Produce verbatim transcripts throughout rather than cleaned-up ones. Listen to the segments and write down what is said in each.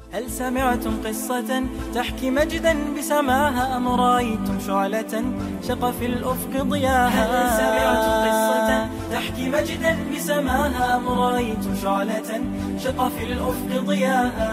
هل سمعتم قصة تحكي مجدا بسماها أم رأيتم شعلة شق في الأفق ضياها؟ هل سمعتم قصة تحكي مجدا بسماها أم رأيتم شعلة شق في الأفق ضياها؟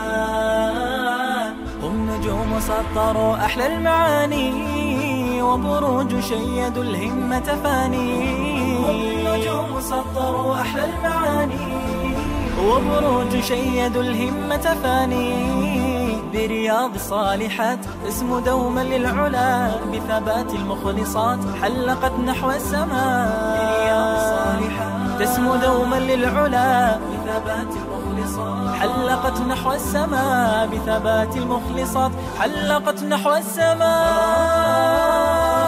هم نجوم سطروا أحلى المعاني وبروج شيدوا الهمة فاني. هم نجوم سطروا أحلى المعاني وبروج شيدوا الهمة فاني. برياض الصالحات اسم دوما للعلا بثبات المخلصات حلقت نحو السماء. برياض الصالحات اسم دوما للعلا بثبات المخلصات حلقت نحو السماء. بثبات المخلصات حلقت نحو السماء.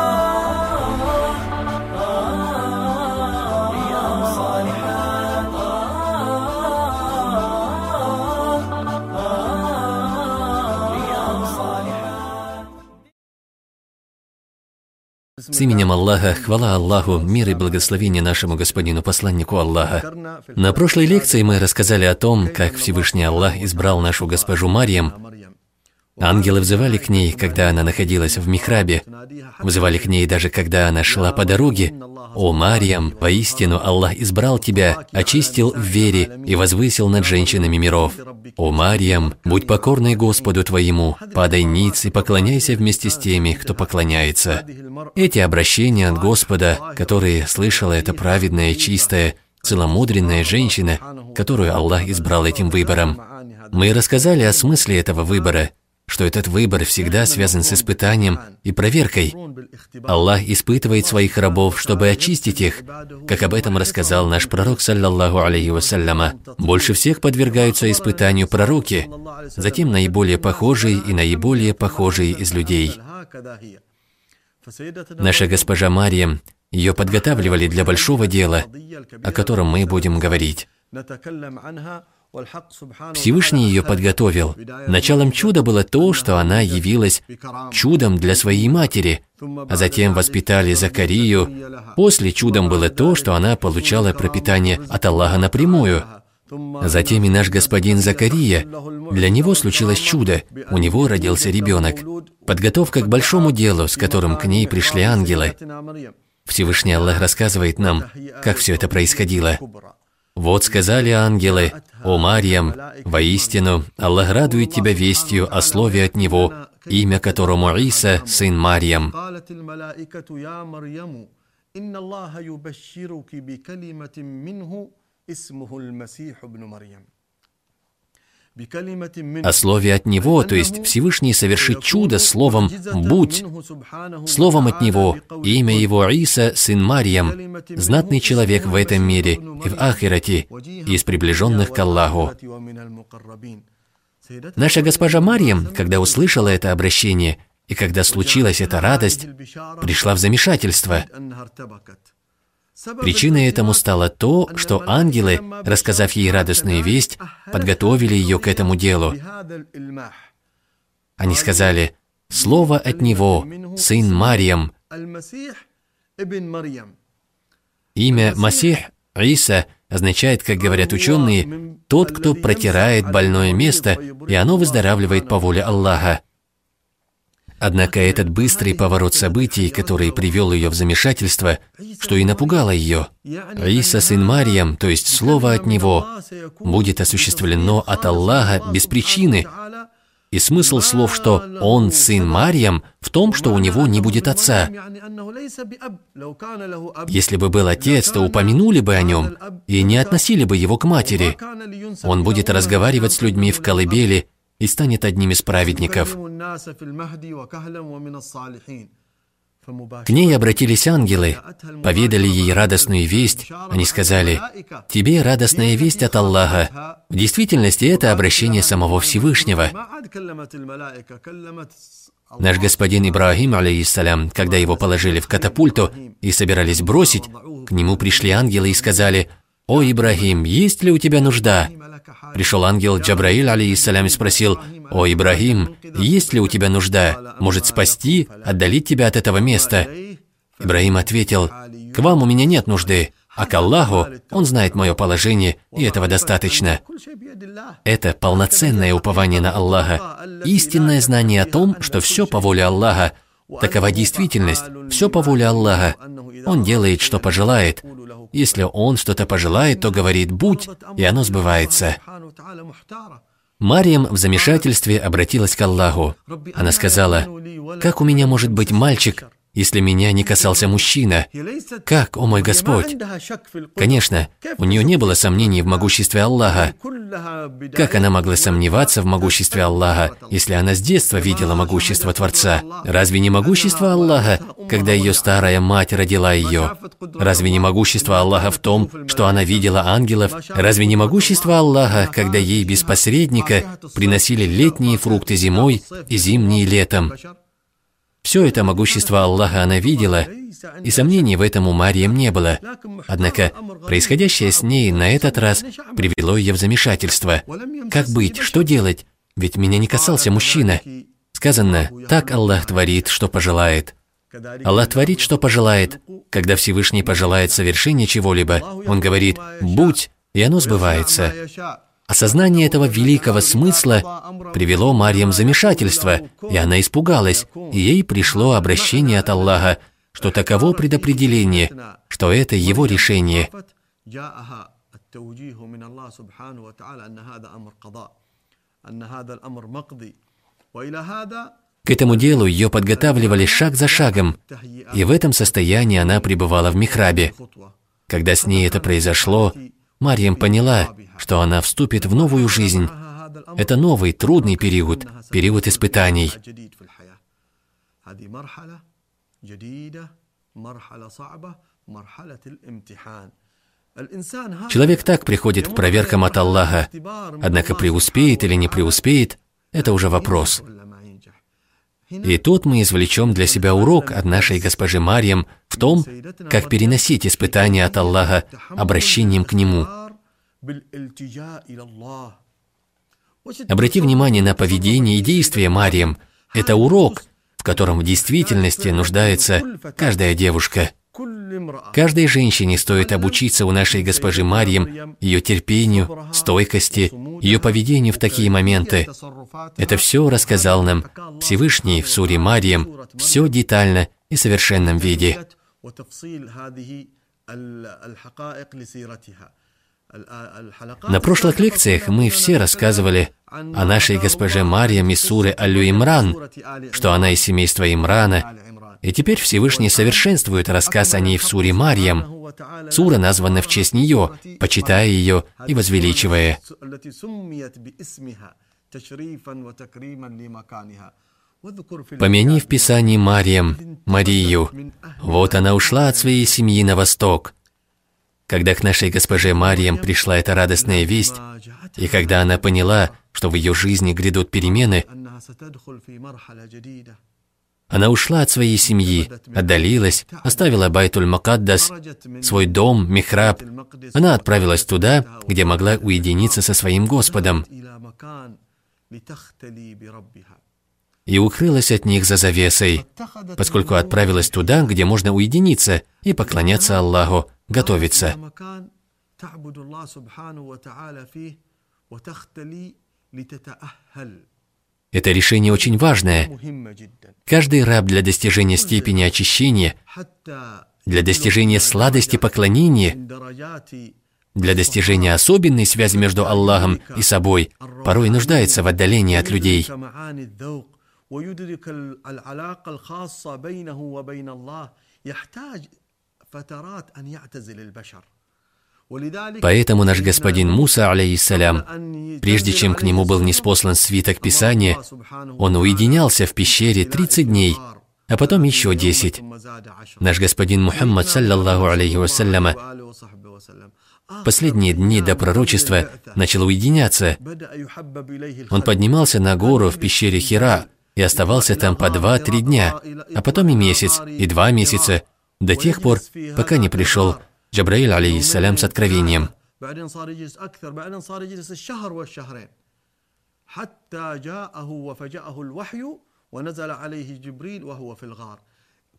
С именем Аллаха, хвала Аллаху, мир и благословение нашему господину посланнику Аллаха. На прошлой лекции мы рассказали о том, как Всевышний Аллах избрал нашу госпожу Марьям. Ангелы взывали к ней, когда она находилась в михрабе, взывали к ней даже когда она шла по дороге. «О, Марьям, поистину Аллах избрал тебя, очистил в вере и возвысил над женщинами миров. О, Марьям, будь покорной Господу твоему, падай ниц и поклоняйся вместе с теми, кто поклоняется». Эти обращения от Господа, которые слышала эта праведная, чистая, целомудренная женщина, которую Аллах избрал этим выбором. Мы рассказали о смысле этого выбора, что этот выбор всегда связан с испытанием и проверкой. Аллах испытывает своих рабов, чтобы очистить их, как об этом рассказал наш пророк, саллаллаху алейхи вассаляма. Больше всех подвергаются испытанию пророки, затем наиболее похожие и наиболее похожие из людей. Наша госпожа Марьям, ее подготавливали для большого дела, о котором мы будем говорить. Всевышний ее подготовил. Началом чуда было то, что она явилась чудом для своей матери, а затем воспитали Закарию. После чудом было то, что она получала пропитание от Аллаха напрямую. Затем и наш господин Закария, для него случилось чудо, у него родился ребенок. Подготовка к большому делу, с которым к ней пришли ангелы. Всевышний Аллах рассказывает нам, как все это происходило. «Вот сказали ангелы: о, Марьям, воистину, Аллах радует тебя вестью о слове от Него, имя которому Иса, сын Марьям». О слове от Него, то есть Всевышний совершит чудо словом «будь». Словом от Него, имя Его Иса, сын Марьям, знатный человек в этом мире и в ахирате, из приближенных к Аллаху. Наша госпожа Марьям, когда услышала это обращение, и когда случилась эта радость, пришла в замешательство. Причиной этому стало то, что ангелы, рассказав ей радостную весть, подготовили ее к этому делу. Они сказали: «Слово от Него, сын Марьям». Имя Масих, Иса, означает, как говорят ученые, «тот, кто протирает больное место, и оно выздоравливает по воле Аллаха». Однако этот быстрый поворот событий, который привел ее в замешательство, что и напугало ее. Иса, сын Марьям, то есть слово от Него, будет осуществлено от Аллаха без причины. И смысл слов, что «он сын Марьям», в том, что у него не будет отца. Если бы был отец, то упомянули бы о нем и не относили бы его к матери. Он будет разговаривать с людьми в колыбели и станет одним из праведников. К ней обратились ангелы, поведали ей радостную весть. Они сказали: «Тебе радостная весть от Аллаха». В действительности это обращение самого Всевышнего. Наш господин Ибрахим, алейхиссалям, когда его положили в катапульту и собирались бросить, к нему пришли ангелы и сказали: «О, Ибрахим, есть ли у тебя нужда?» Пришел ангел Джабраиль, алейхиссалям, и спросил: «О, Ибрахим, есть ли у тебя нужда? Может спасти, отдалить тебя от этого места?» Ибрахим ответил: «К вам у меня нет нужды, а к Аллаху Он знает мое положение, и этого достаточно». Это полноценное упование на Аллаха, истинное знание о том, что все по воле Аллаха. Такова действительность, все по воле Аллаха. Он делает, что пожелает. Если Он что-то пожелает, то говорит «будь», и оно сбывается. Марьям в замешательстве обратилась к Аллаху. Она сказала: «Как у меня может быть мальчик, если меня не касался мужчина? Как, о мой Господь?» Конечно, у нее не было сомнений в могуществе Аллаха. Как она могла сомневаться в могуществе Аллаха, если она с детства видела могущество Творца? Разве не могущество Аллаха, когда ее старая мать родила ее? Разве не могущество Аллаха в том, что она видела ангелов? Разве не могущество Аллаха, когда ей без посредника приносили летние фрукты зимой и зимние летом? Все это могущество Аллаха она видела, и сомнений в этом у Марьям не было. Однако происходящее с ней на этот раз привело ее в замешательство. Как быть? Что делать? Ведь меня не касался мужчина. Сказано: «Так Аллах творит, что пожелает». Аллах творит, что пожелает. Когда Всевышний пожелает совершения чего-либо, Он говорит «будь», и оно сбывается. Осознание этого великого смысла привело Марьям в замешательство, и она испугалась, и ей пришло обращение от Аллаха, что таково предопределение, что это Его решение. К этому делу ее подготавливали шаг за шагом, и в этом состоянии она пребывала в михрабе. Когда с ней это произошло, Марьям поняла, что она вступит в новую жизнь. Это новый, трудный период, период испытаний. Человек так приходит к проверкам от Аллаха, однако преуспеет или не преуспеет – это уже вопрос. И тут мы извлечем для себя урок от нашей госпожи Марьям в том, как переносить испытания от Аллаха обращением к Нему. Обрати внимание на поведение и действия Марьям. Это урок, в котором в действительности нуждается каждая девушка. Каждой женщине стоит обучиться у нашей госпожи Марьям ее терпению, стойкости, ее поведению в такие моменты. Это все рассказал нам Всевышний в суре Марьям, все детально и в совершенном виде. На прошлых лекциях мы все рассказывали о нашей госпоже Марьям из суры Аль-Имран, что она из семейства Имрана, и теперь Всевышний совершенствует рассказ о ней в суре Марьям. Сура названа в честь нее, почитая ее и возвеличивая. Помяни в Писании Марьям, Марию. Вот она ушла от своей семьи на восток. Когда к нашей госпоже Марьям пришла эта радостная весть, и когда она поняла, что в ее жизни грядут перемены, она ушла от своей семьи, отдалилась, оставила Байтуль-Макаддас, свой дом, михраб. Она отправилась туда, где могла уединиться со своим Господом, и укрылась от них за завесой, поскольку отправилась туда, где можно уединиться и поклоняться Аллаху, готовиться. Это решение очень важное. Каждый раб для достижения степени очищения, для достижения сладости поклонения, для достижения особенной связи между Аллахом и собой, порой нуждается в отдалении от людей. Поэтому наш господин Муса, алейхиссалям, прежде чем к нему был ниспослан свиток Писания, он уединялся в пещере тридцать дней, а потом еще десять. Наш господин Мухаммад, саллаллаху алейхи вассаляма, последние дни до пророчества начал уединяться. Он поднимался на гору в пещере Хира и оставался там по два-три дня, а потом и месяц, и два месяца, до тех пор, пока не пришел Джабраиль, алейхиссалям, с откровением.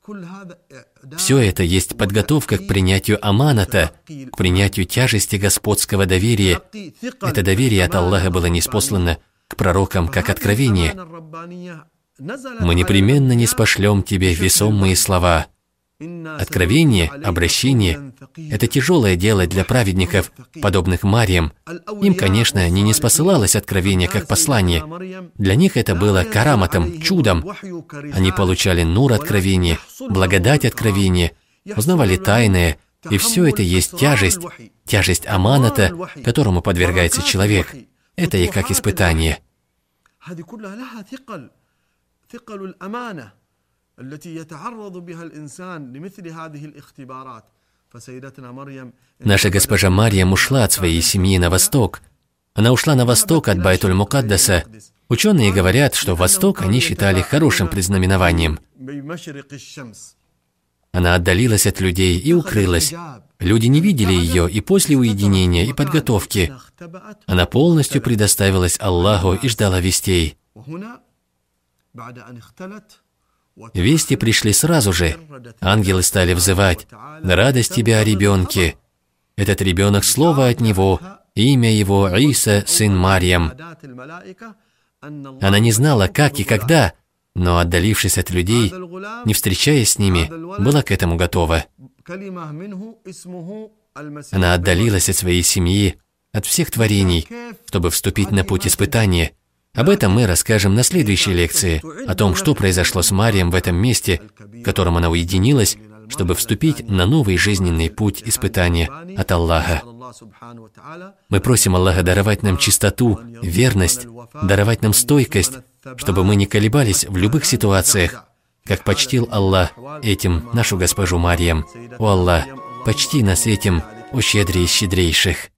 Все это есть подготовка к принятию аманата, к принятию тяжести господского доверия. Это доверие от Аллаха было ниспослано к пророкам как откровение. Мы непременно ниспошлем тебе весомые слова. Откровение, обращение – это тяжелое дело для праведников, подобных Марьям. Им, конечно, не ниспосылалось откровение как послание. Для них это было караматом, чудом. Они получали нур откровения, благодать откровения, узнавали тайное, и все это есть тяжесть, тяжесть аманата, которому подвергается человек. Это и как испытание. Наша госпожа Марьям ушла от своей семьи на восток. Она ушла на восток от Байтуль-Мукаддаса. Ученые говорят, что восток они считали хорошим предзнаменованием. Она отдалилась от людей и укрылась. Люди не видели ее и после уединения и подготовки. Она полностью предоставилась Аллаху и ждала вестей. Вести пришли сразу же. Ангелы стали взывать: «Радость тебе о ребенке! Этот ребенок — слово от него, имя его Иса, сын Марьям». Она не знала, как и когда, но, отдалившись от людей, не встречаясь с ними, была к этому готова. Она отдалилась от своей семьи, от всех творений, чтобы вступить на путь испытания. Об этом мы расскажем на следующей лекции, о том, что произошло с Марьям в этом месте, в котором она уединилась, чтобы вступить на новый жизненный путь испытания от Аллаха. Мы просим Аллаха даровать нам чистоту, верность, даровать нам стойкость, чтобы мы не колебались в любых ситуациях, как почтил Аллах этим нашу госпожу Марьям. О Аллах, почти нас этим, о щедрый из щедрейших.